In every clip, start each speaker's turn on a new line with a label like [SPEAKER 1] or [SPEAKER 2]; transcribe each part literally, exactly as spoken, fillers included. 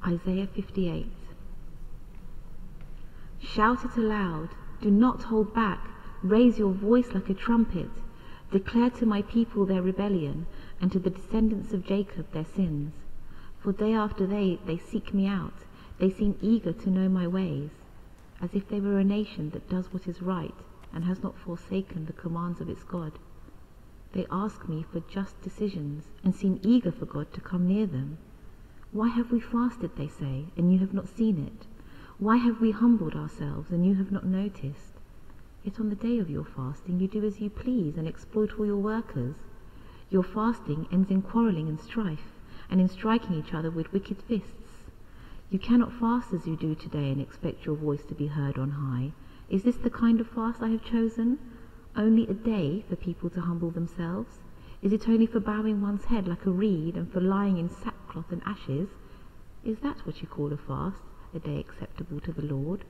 [SPEAKER 1] Isaiah fifty-eight. Shout it aloud, do not hold back, raise your voice like a trumpet. Declare to my people their rebellion, and to the descendants of Jacob their sins. For day after day they seek me out, they seem eager to know my ways, as if they were a nation that does what is right, and has not forsaken the commands of its God. They ask me for just decisions, and seem eager for God to come near them. Why have we fasted, they say, and you have not seen it? Why have we humbled ourselves, and you have not noticed? Yet on the day of your fasting you do as you please, and exploit all your workers. Your fasting ends in quarrelling and strife, and in striking each other with wicked fists. You cannot fast as you do today and expect your voice to be heard on high. Is this the kind of fast I have chosen? Only a day for people to humble themselves? Is it only for bowing one's head like a reed and for lying in sackcloth and ashes? Is that what you call a fast, a day acceptable to the Lord?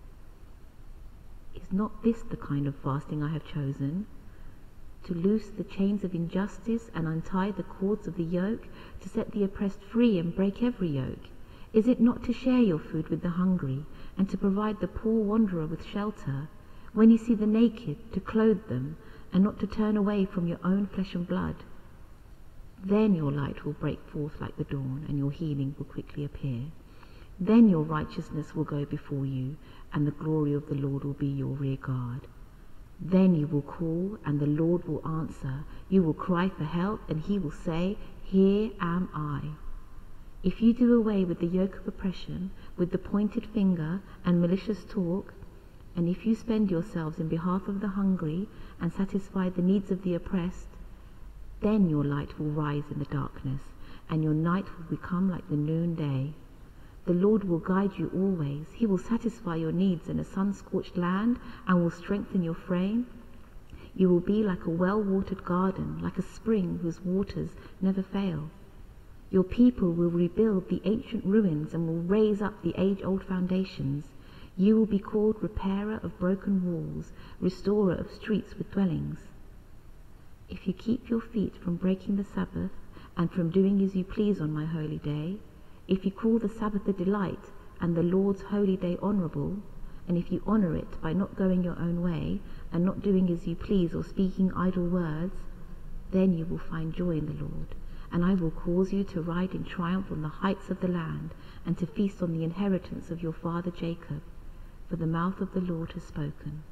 [SPEAKER 1] Is not this the kind of fasting I have chosen? To loose the chains of injustice and untie the cords of the yoke, to set the oppressed free and break every yoke? Is it not to share your food with the hungry, and to provide the poor wanderer with shelter? When you see the naked, to clothe them, and not to turn away from your own flesh and blood? Then your light will break forth like the dawn, and your healing will quickly appear. Then your righteousness will go before you, and the glory of the Lord will be your rear guard. Then you will call, and the Lord will answer. You will cry for help, and he will say, Here am I. If you do away with the yoke of oppression, with the pointed finger and malicious talk, and if you spend yourselves in behalf of the hungry and satisfy the needs of the oppressed, then your light will rise in the darkness, and your night will become like the noonday. The Lord will guide you always. He will satisfy your needs in a sun-scorched land and will strengthen your frame. You will be like a well-watered garden, like a spring whose waters never fail. Your people will rebuild the ancient ruins and will raise up the age-old foundations. You will be called repairer of broken walls, restorer of streets with dwellings. If you keep your feet from breaking the Sabbath and from doing as you please on my holy day, if you call the Sabbath a delight and the Lord's holy day honourable, and if you honour it by not going your own way and not doing as you please or speaking idle words, then you will find joy in the Lord, and I will cause you to ride in triumph on the heights of the land and to feast on the inheritance of your father Jacob, for the mouth of the Lord has spoken.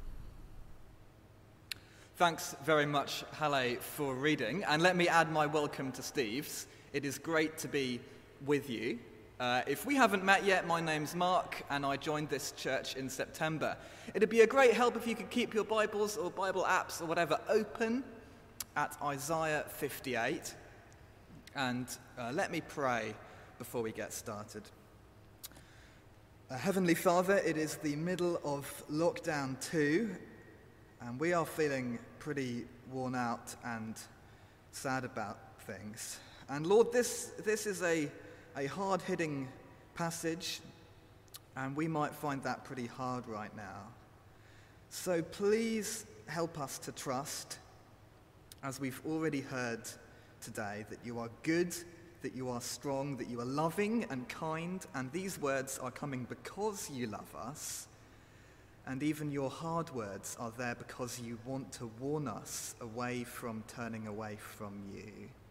[SPEAKER 2] Thanks very much, Halle, for reading. And let me add my welcome to Steve's. It is great to be with you. Uh, if we haven't met yet, my name's Mark, and I joined this church in September. It'd be a great help if you could keep your Bibles or Bible apps or whatever open at Isaiah fifty-eight. And uh, let me pray before we get started. Uh, Heavenly Father, it is the middle of lockdown two, and we are feeling pretty worn out and sad about things. And Lord, this this is a, a hard-hitting passage, and we might find that pretty hard right now. So please help us to trust, as we've already heard today, that you are good, that you are strong, that you are loving and kind, and these words are coming because you love us. And even your hard words are there because you want to warn us away from turning away from you.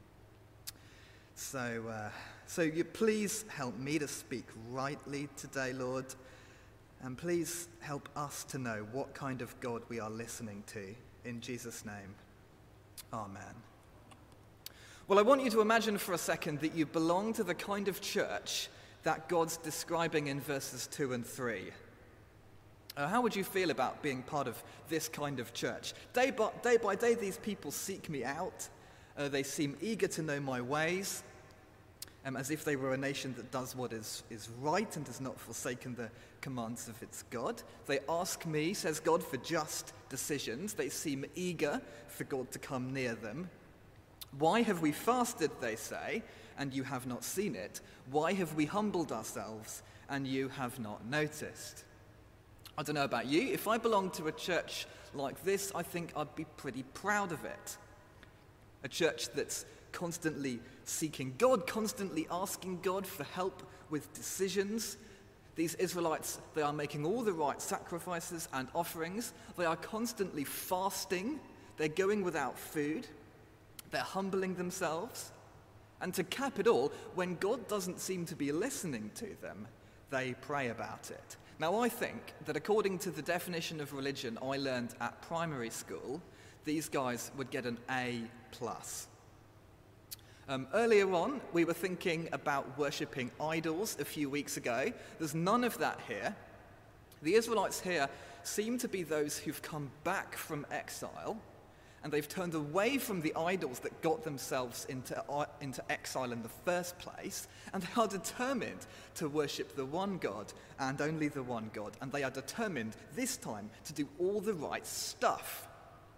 [SPEAKER 2] So, uh, so you please help me to speak rightly today, Lord, and please help us to know what kind of God we are listening to. In Jesus' name, amen. Well, I want you to imagine for a second that you belong to the kind of church that God's describing in verses two and three. Uh, how would you feel about being part of this kind of church? Day by day, by day these people seek me out. Uh, they seem eager to know my ways, um, as if they were a nation that does what is, is right and has not forsaken the commands of its God. They ask me, says God, for just decisions. They seem eager for God to come near them. Why have we fasted, they say, and you have not seen it? Why have we humbled ourselves, and you have not noticed? I don't know about you, if I belonged to a church like this, I think I'd be pretty proud of it. A church that's constantly seeking God, constantly asking God for help with decisions. These Israelites, they are making all the right sacrifices and offerings. They are constantly fasting. They're going without food. They're humbling themselves. And to cap it all, when God doesn't seem to be listening to them, they pray about it. Now, I think that according to the definition of religion I learned at primary school, these guys would get an A plus. Um, earlier on, we were thinking about worshipping idols a few weeks ago. There's none of that here. The Israelites here seem to be those who've come back from exile, and they've turned away from the idols that got themselves into, uh, into exile in the first place, and they are determined to worship the one God and only the one God, and they are determined this time to do all the right stuff.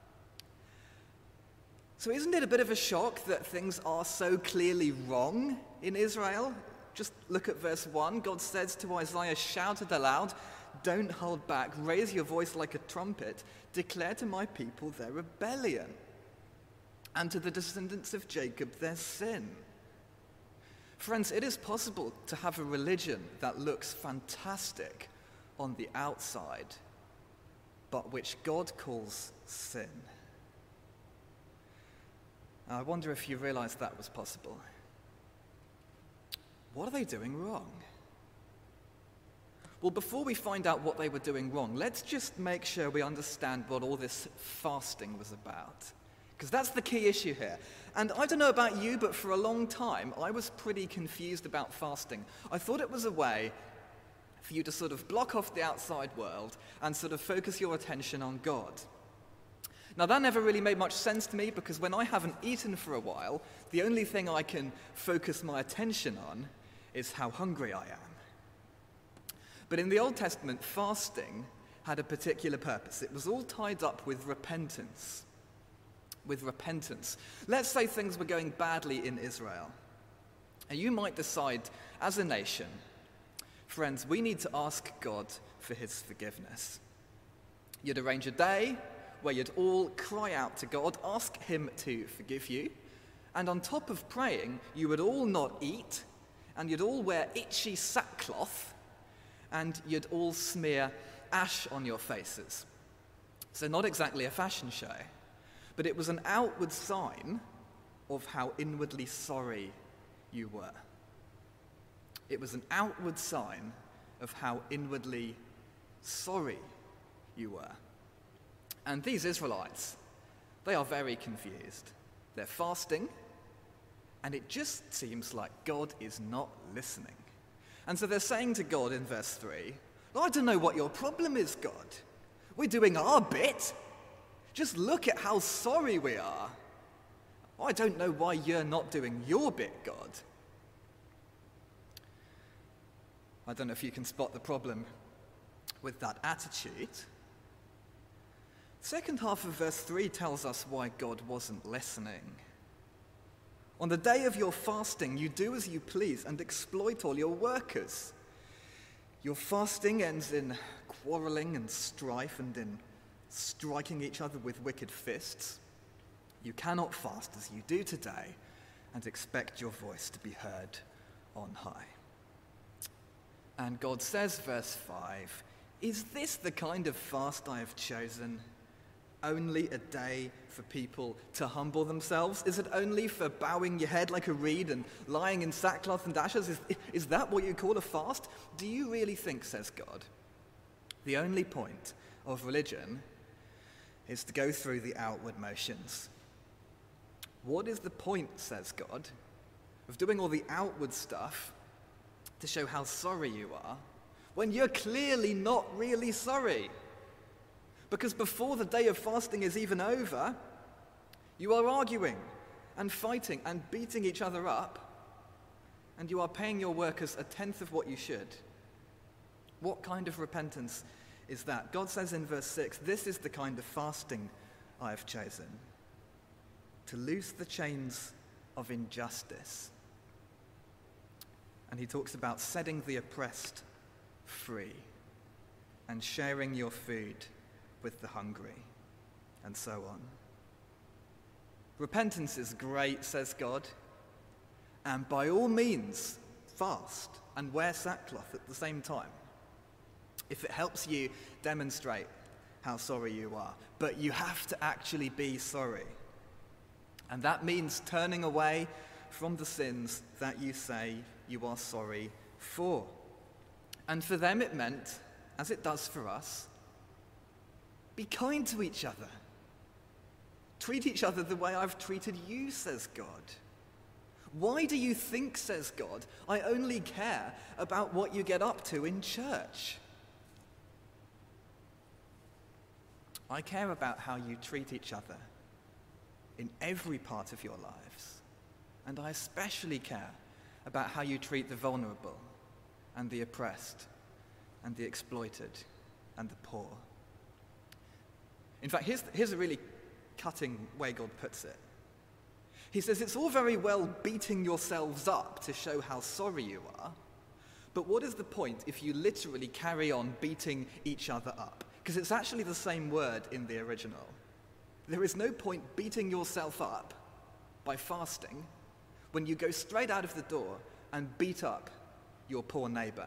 [SPEAKER 2] So isn't it a bit of a shock that things are so clearly wrong in Israel? Just look at verse one. God says to Isaiah, "Shout it aloud, don't hold back, raise your voice like a trumpet, declare to my people their rebellion, and to the descendants of Jacob their sin." Friends, it is possible to have a religion that looks fantastic on the outside, but which God calls sin. I wonder if you realize that was possible. What are they doing wrong? Well, before we find out what they were doing wrong, let's just make sure we understand what all this fasting was about. Because that's the key issue here. And I don't know about you, but for a long time, I was pretty confused about fasting. I thought it was a way for you to sort of block off the outside world and sort of focus your attention on God. Now, that never really made much sense to me, because when I haven't eaten for a while, the only thing I can focus my attention on is how hungry I am. But in the Old Testament, fasting had a particular purpose. It was all tied up with repentance. With repentance. Let's say things were going badly in Israel. And you might decide, as a nation, friends, we need to ask God for his forgiveness. You'd arrange a day where you'd all cry out to God, ask him to forgive you, and on top of praying, you would all not eat, and you'd all wear itchy sackcloth, and you'd all smear ash on your faces. So not exactly a fashion show, but it was an outward sign of how inwardly sorry you were. It was an outward sign of how inwardly sorry you were. And these Israelites, they are very confused. They're fasting, and it just seems like God is not listening. And so they're saying to God in verse three, "I don't know what your problem is, God. We're doing our bit. Just look at how sorry we are. I don't know why you're not doing your bit, God." I don't know if you can spot the problem with that attitude. Second half of verse three tells us why God wasn't listening. "On the day of your fasting, you do as you please and exploit all your workers. Your fasting ends in quarreling and strife and in striking each other with wicked fists. You cannot fast as you do today and expect your voice to be heard on high." And God says, verse five, "Is this the kind of fast I have chosen? Only a day for people to humble themselves? Is it only for bowing your head like a reed and lying in sackcloth and ashes? Is, is that what you call a fast? Do you really think," says God, "the only point of religion is to go through the outward motions? What is the point," says God, "of doing all the outward stuff to show how sorry you are when you're clearly not really sorry? Because before the day of fasting is even over, you are arguing and fighting and beating each other up, and you are paying your workers a tenth of what you should. What kind of repentance is that?" God says in verse six, "This is the kind of fasting I have chosen, to loose the chains of injustice." And he talks about setting the oppressed free and sharing your food with the hungry, and so on. Repentance is great, says God. And by all means, fast and wear sackcloth at the same time, if it helps you demonstrate how sorry you are. But you have to actually be sorry. And that means turning away from the sins that you say you are sorry for. And for them it meant, as it does for us, be kind to each other. Treat each other the way I've treated you, says God. Why do you think, says God, I only care about what you get up to in church? I care about how you treat each other in every part of your lives. And I especially care about how you treat the vulnerable and the oppressed and the exploited and the poor. In fact, here's, here's a really cutting way God puts it. He says, it's all very well beating yourselves up to show how sorry you are, but what is the point if you literally carry on beating each other up? Because it's actually the same word in the original. There is no point beating yourself up by fasting when you go straight out of the door and beat up your poor neighbor.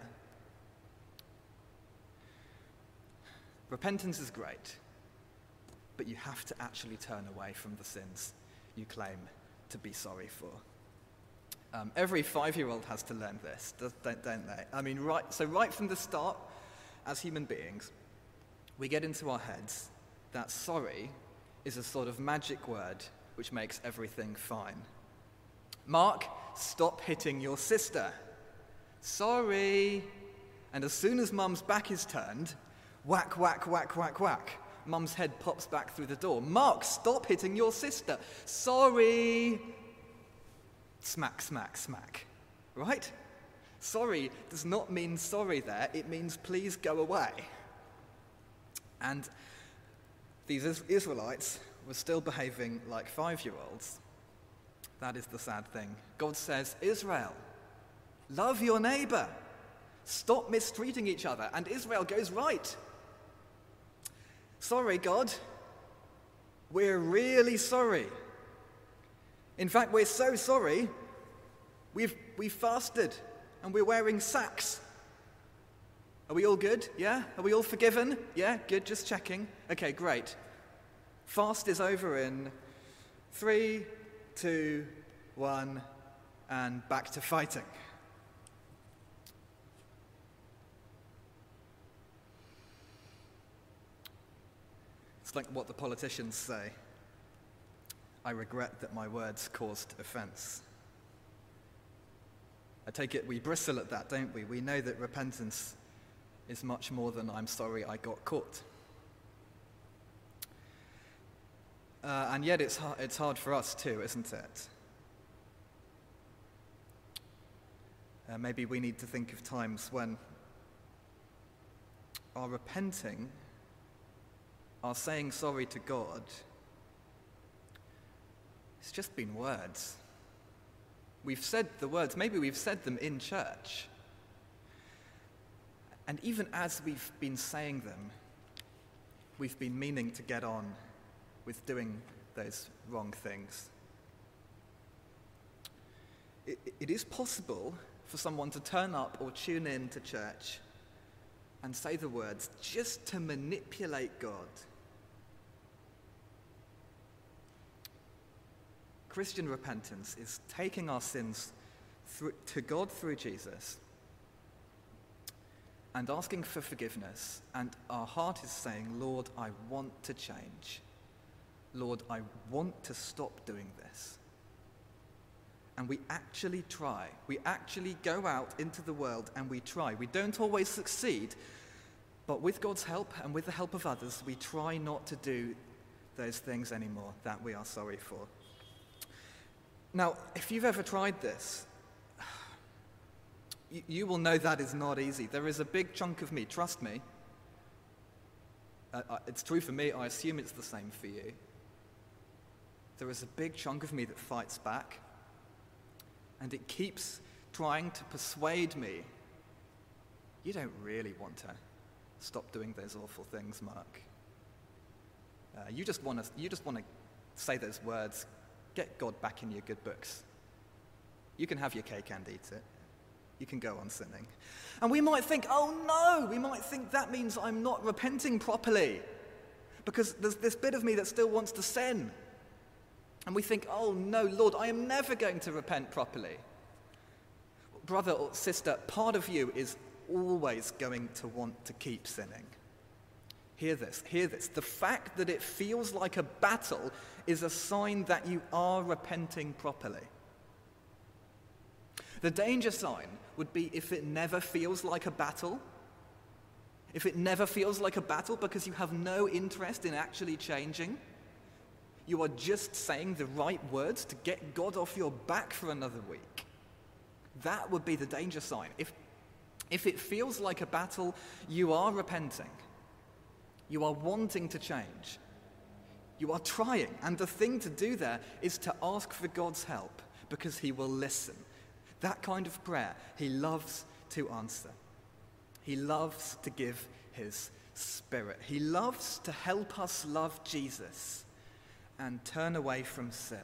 [SPEAKER 2] Repentance is great, but you have to actually turn away from the sins you claim to be sorry for. Um, every five-year-old has to learn this, don't, don't they? I mean, right, so right from the start, as human beings, we get into our heads that sorry is a sort of magic word which makes everything fine. Mark, stop hitting your sister. Sorry. And as soon as Mum's back is turned, whack, whack, whack, whack, whack. Mum's head pops back through the door. Mark, stop hitting your sister. Sorry. Smack, smack, smack. Right? Sorry does not mean sorry there. It means please go away. And these Israelites were still behaving like five-year-olds. That is the sad thing. God says, Israel, love your neighbor. Stop mistreating each other. And Israel goes, right. Sorry, God. We're really sorry. In fact, we're so sorry, we've, we've fasted and we're wearing sacks. Are we all good? Yeah? Are we all forgiven? Yeah? Good, just checking. Okay, great. Fast is over in three, two, one, and back to fighting. It's like what the politicians say. I regret that my words caused offense. I take it we bristle at that, don't we? We know that repentance is much more than I'm sorry I got caught. Uh, and yet it's hard, it's hard for us too, isn't it? Uh, maybe we need to think of times when our repenting, our saying sorry to God, it's just been words. We've said the words, maybe we've said them in church. And even as we've been saying them, we've been meaning to get on with doing those wrong things. It, it is possible for someone to turn up or tune in to church and say the words just to manipulate God. Christian repentance is taking our sins through, to God through Jesus and asking for forgiveness, and our heart is saying, Lord, I want to change. Lord, I want to stop doing this. And we actually try. We actually go out into the world and we try. We don't always succeed, but with God's help and with the help of others, we try not to do those things anymore that we are sorry for. Now, if you've ever tried this, you, you will know that is not easy. There is a big chunk of me, trust me. Uh, it's true for me, I assume it's the same for you. There is a big chunk of me that fights back, and it keeps trying to persuade me, you don't really want to stop doing those awful things, Mark. Uh, you just want to you just want to say those words, get God back in your good books. You can have your cake and eat it. You can go on sinning. And we might think, oh no, we might think that means I'm not repenting properly because there's this bit of me that still wants to sin. And we think, oh no, Lord, I am never going to repent properly. Brother or sister, part of you is always going to want to keep sinning. Hear this, hear this. The fact that it feels like a battle is a sign that you are repenting properly. The danger sign would be if it never feels like a battle. If it never feels like a battle because you have no interest in actually changing. You are just saying the right words to get God off your back for another week. That would be the danger sign. If, if it feels like a battle, you are repenting. You are wanting to change. You are trying. And the thing to do there is to ask for God's help because he will listen. That kind of prayer he loves to answer. He loves to give his Spirit. He loves to help us love Jesus and turn away from sin.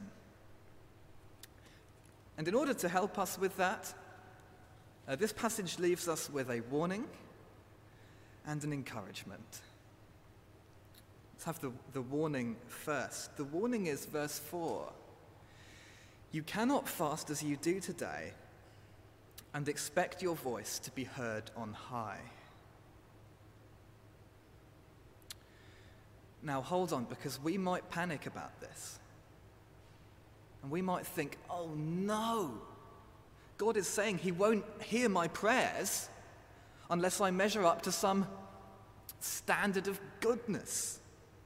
[SPEAKER 2] And in order to help us with that, uh, this passage leaves us with a warning and an encouragement. Let's have the, the warning first. The warning is verse four. You cannot fast as you do today and expect your voice to be heard on high. Now hold on, because we might panic about this. And we might think, oh no, God is saying he won't hear my prayers unless I measure up to some standard of goodness.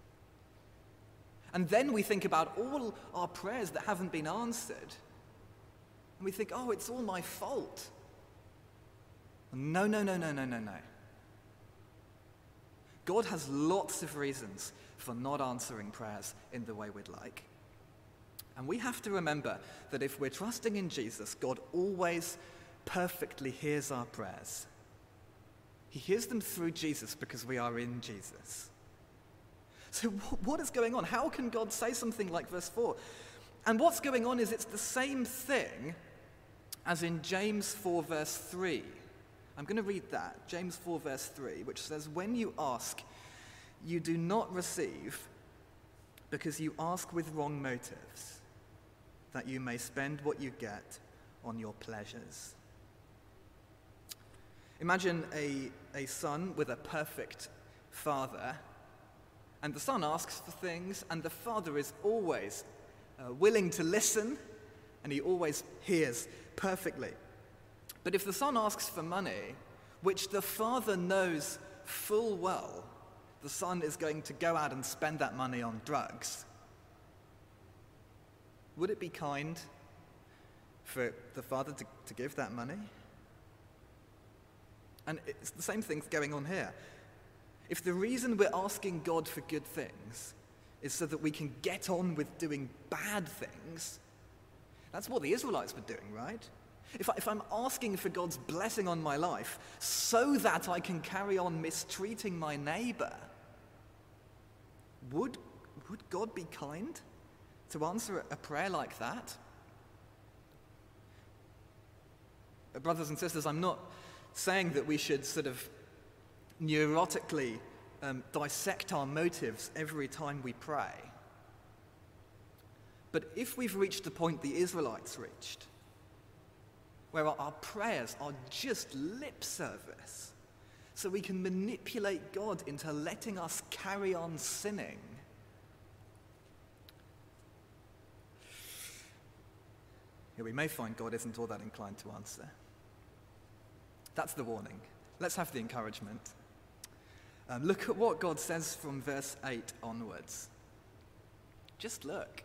[SPEAKER 2] And then we think about all our prayers that haven't been answered. And we think, oh, it's all my fault. No, no, no, no, no, no, no. God has lots of reasons for not answering prayers in the way we'd like. And we have to remember that if we're trusting in Jesus, God always perfectly hears our prayers. He hears them through Jesus because we are in Jesus. So what is going on? How can God say something like verse four? And what's going on is it's the same thing as in James four verse three. I'm going to read that, James four verse three, which says, when you ask, you do not receive because you ask with wrong motives, that you may spend what you get on your pleasures. Imagine a, a son with a perfect father, and the son asks for things, and the father is always uh, willing to listen, and he always hears perfectly. But if the son asks for money, which the father knows full well the son is going to go out and spend that money on drugs, would it be kind for the father to, to give that money? And it's the same thing going on here. If the reason we're asking God for good things is so that we can get on with doing bad things, that's what the Israelites were doing, right? If, I, if I'm asking for God's blessing on my life so that I can carry on mistreating my neighbor, would, would God be kind to answer a prayer like that? Brothers and sisters, I'm not saying that we should sort of neurotically um, dissect our motives every time we pray. But if we've reached the point the Israelites reached, where our, our prayers are just lip service, so we can manipulate God into letting us carry on sinning, yeah, we may find God isn't all that inclined to answer. That's the warning. Let's have the encouragement. Um, look at what God says from verse eight onwards. Just look.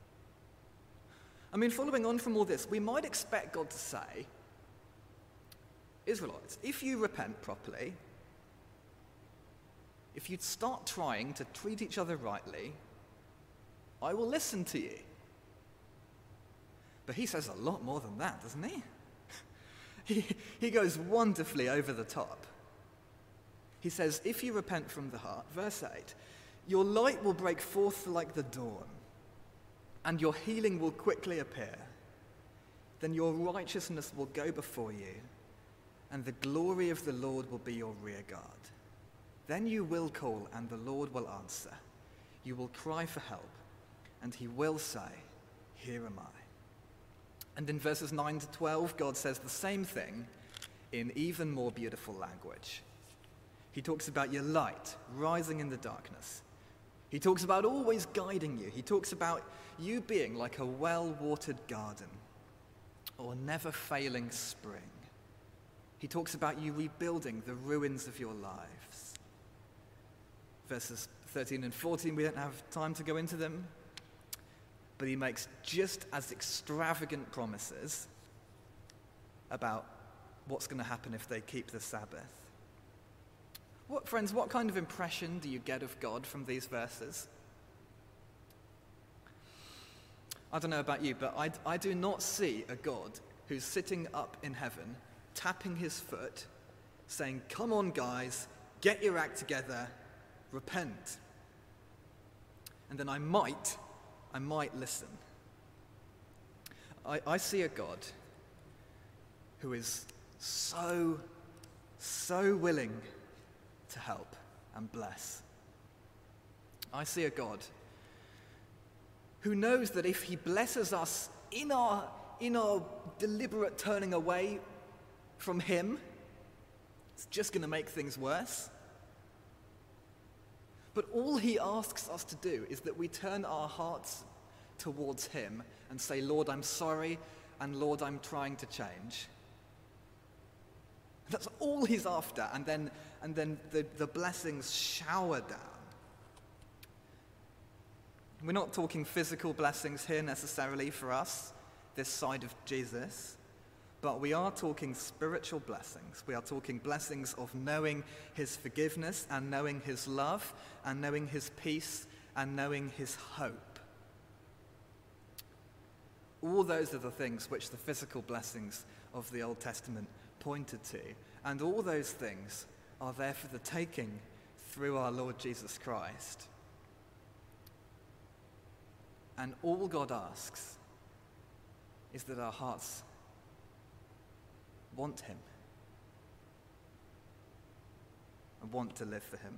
[SPEAKER 2] I mean, following on from all this, we might expect God to say, Israelites, if you repent properly, if you start trying to treat each other rightly, I will listen to you. But he says a lot more than that, doesn't he? He, he goes wonderfully over the top. He says, if you repent from the heart, verse eight, your light will break forth like the dawn, and your healing will quickly appear. then your righteousness will go before you, and the glory of the Lord will be your rear guard. Then you will call, and the Lord will answer. You will cry for help, and he will say, here am I. And in verses nine to twelve, God says the same thing in even more beautiful language. He talks about your light rising in the darkness. He talks about always guiding you. He talks about you being like a well-watered garden or never-failing spring. He talks about you rebuilding the ruins of your lives. Verses thirteen and fourteen, we don't have time to go into them, but he makes just as extravagant promises about what's going to happen if they keep the Sabbath. What, friends, what kind of impression do you get of God from these verses? I don't know about you, but I, I do not see a God who's sitting up in heaven, tapping his foot, saying, come on guys, get your act together, repent. And then I might, I might listen. I, I see a God who is so, so willing to help and bless. I see a God who knows that if he blesses us in our, in our deliberate turning away from him, it's just going to make things worse. But all he asks us to do is that we turn our hearts towards him and say, Lord, I'm sorry, and Lord, I'm trying to change. That's all he's after, and then, and then the, the blessings shower down. We're not talking physical blessings here necessarily for us, this side of Jesus, but we are talking spiritual blessings. We are talking blessings of knowing his forgiveness and knowing his love and knowing his peace and knowing his hope. All those are the things which the physical blessings of the Old Testament pointed to. And all those things are there for the taking through our Lord Jesus Christ. And all God asks is that our hearts want him and want to live for him.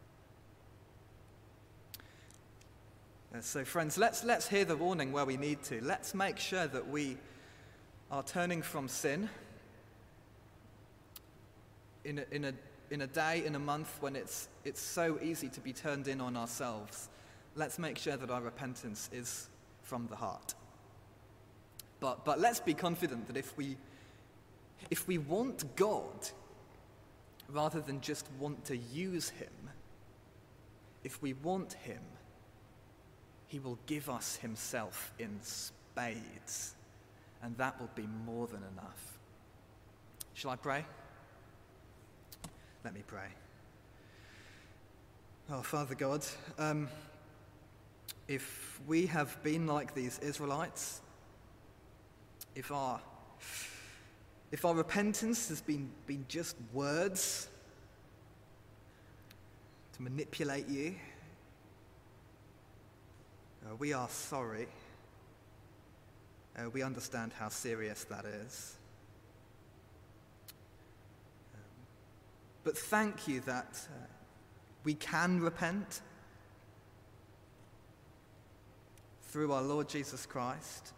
[SPEAKER 2] Uh, so friends, let's, let's hear the warning where we need to. Let's make sure that we are turning from sin in a, in a, in a day, in a month when it's, it's so easy to be turned in on ourselves. Let's make sure that our repentance is from the heart. But, but let's be confident that if we, if we want God, rather than just want to use him, if we want him, he will give us himself in spades, and that will be more than enough. Shall I pray? Let me pray. Oh, Father God, um, if we have been like these Israelites, if our, if our repentance has been, been just words to manipulate you, uh, we are sorry. Uh, we understand how serious that is. But thank you that uh, we can repent through our Lord Jesus Christ.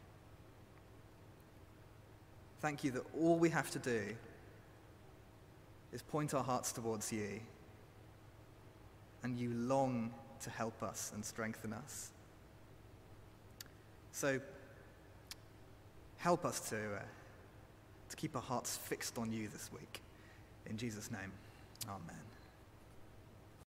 [SPEAKER 2] Thank you that all we have to do is point our hearts towards you, and you long to help us and strengthen us. So help us to, uh, to keep our hearts fixed on you this week. In Jesus' name, amen.